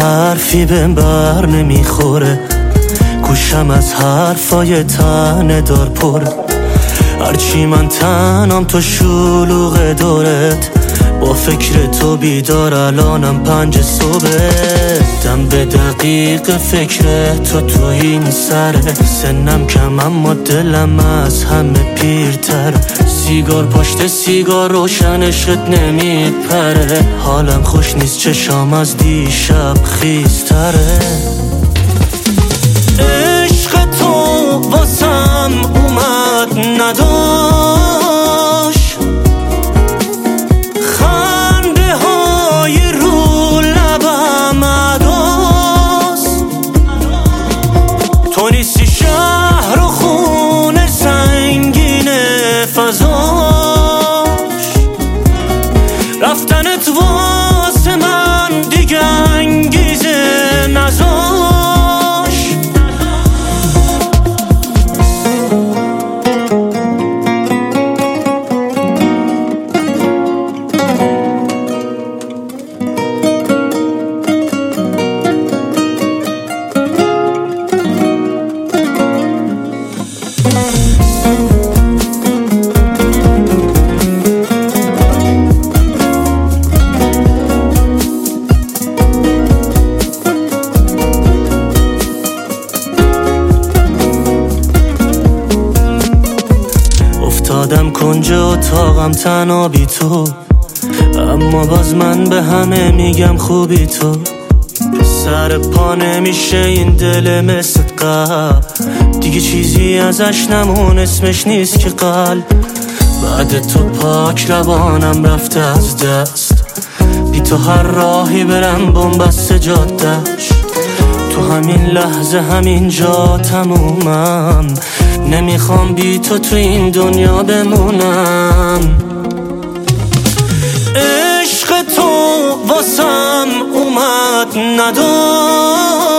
حرفی بهم بر نمیخوره، گوشم از حرفای تنه دار پره. هرچی من تنم تو شلوغ دورت، با فکر تو بیدار الانم 5 صبح. دم به دقیق فکر تو این سره، سنم کم اما دلم از همه پیرتر. سیگار پشت سیگار روشنشت نمیپره، حالم خوش نیست چشام از دیشب خیستره. عشق تو واسم اومد نداشت، خنده های رو لبم عداست. تو نیستی شهر و خونه سنگین فضاش، رفتنت واسه من دیگه انگیزه نذاشت. افتادم کنج اتاقم تنها بی تو، اما باز من به همه میگم خوبی تو. سر پا نمیشه این دل مثل قبل، دیگه چیزی ازش نمون اسمش نیست که قلب. بعد تو پاک لبانم رفته از دست، بی تو هر راهی برم بنبست جادش. تو همین لحظه همین جا تمومم، نمیخوام بی تو این دنیا بمونم. عشق تو واسم اومد نداشت،